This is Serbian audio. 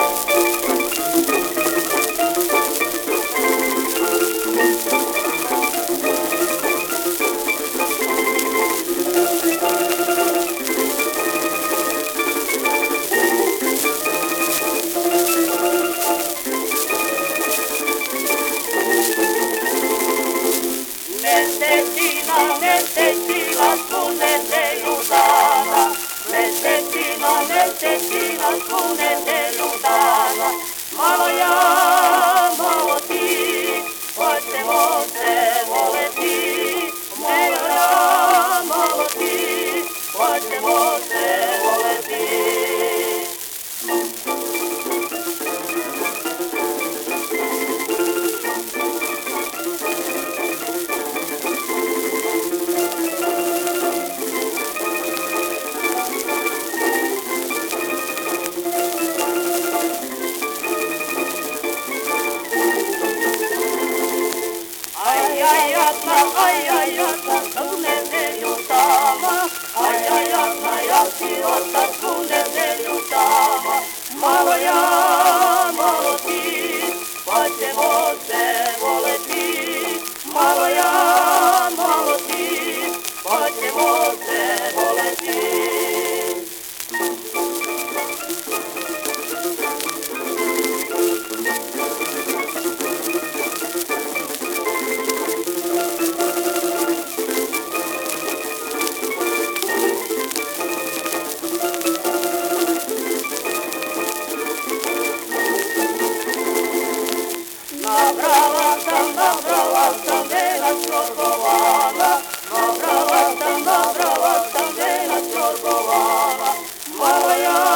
Mesecina, spune-te iubana, malo ja, malo ti, hoćemo se voleti, malo ja, malo ti, hoćemo se voleti. Ajajatna, tu nedelju tama, ajajatna, ja si otac tu nedelju tama. Malo ja, malo ti, pa ćemo se voleti. Malo ja, malo ti, pa ćemo se voleti. Nabrala sam vena čorgovana, nabrala sam vena čorgovana, malo ja,